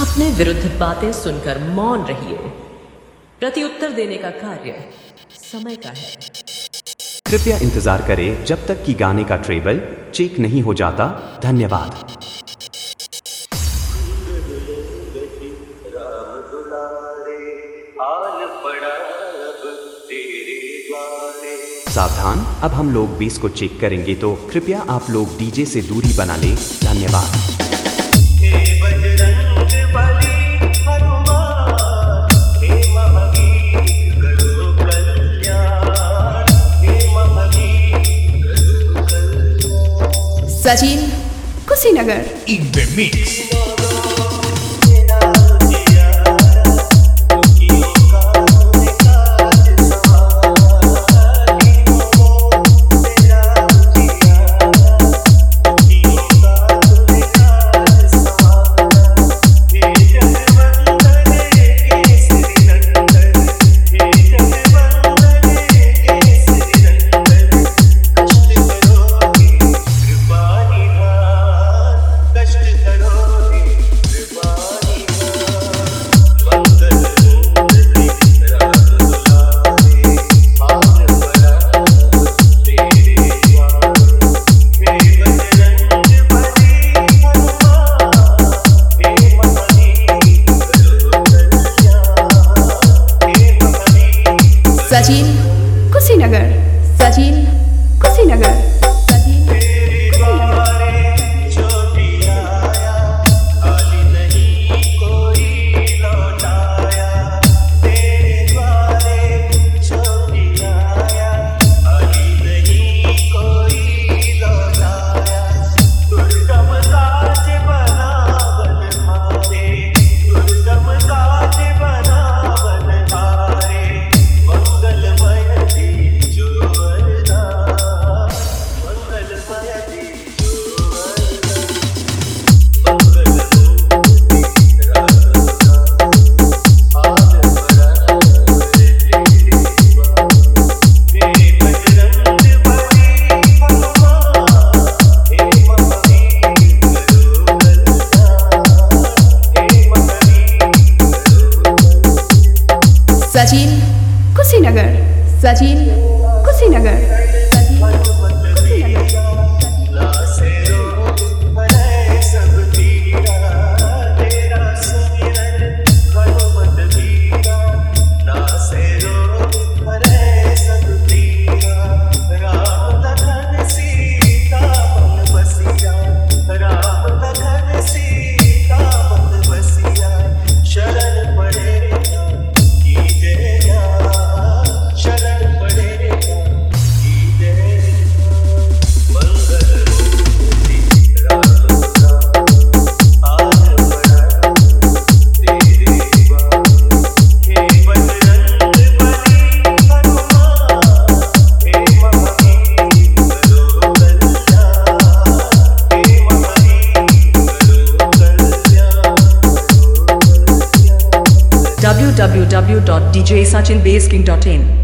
अपने विरुद्ध बातें सुनकर मौन रहिए। प्रत्युत्तर देने का कार्य समय का है। कृपया इंतजार करें जब तक कि गाने का ट्रेबल चेक नहीं हो जाता। धन्यवाद। सावधान, अब हम लोग बेस को चेक करेंगे तो कृपया आप लोग डीजे से दूरी बना लें। धन्यवाद। Sachin Kushinagar in the mix. Sachin Kushinagar Sachin Kushinagar Sachin Sachin Kushinagar Sachin Kushinagar www.djsachinbaseking.in